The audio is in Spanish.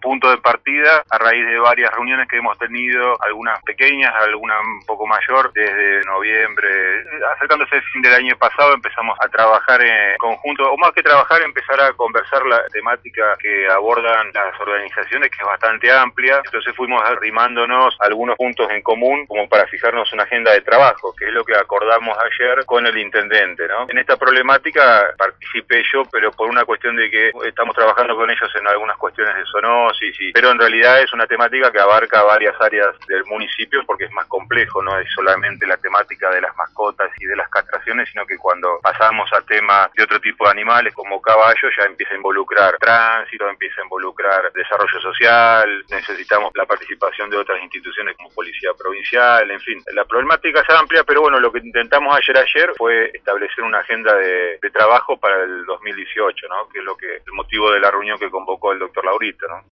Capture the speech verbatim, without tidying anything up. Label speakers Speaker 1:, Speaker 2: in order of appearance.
Speaker 1: punto de partida a raíz de varias reuniones que hemos tenido, algunas pequeñas, algunas un poco mayor, desde noviembre, acercándose el fin del año pasado empezamos a trabajar en conjunto, o más que trabajar, empezar a conversar la temática que abordan las organizaciones, que es bastante amplia. Entonces fuimos arrimándonos algunos puntos en común como para fijarnos una agenda de trabajo, que es lo que acordamos ayer con el intendente, ¿no? En esta problemática participé yo, pero por una cuestión de que estamos trabajando con ellos en algunas cuestiones de zoonosis, y, pero en realidad es una temática que abarca varias áreas del municipio porque es más complejo, no es solamente la temática de las mascotas y de las castraciones, sino que cuando pasamos a temas de otro tipo de animales como caballos ya empieza a involucrar tránsito, empieza a involucrar desarrollo social, necesitamos la participación de otras instituciones como Policía Provincial, en fin, la problemática es amplia, pero bueno, lo que intentamos ayer ayer fue establecer una agenda de, de trabajo para el dos mil dieciocho, ¿no? Que es lo que el motivo de la reunión que convocó el doctor Laurito, ¿no?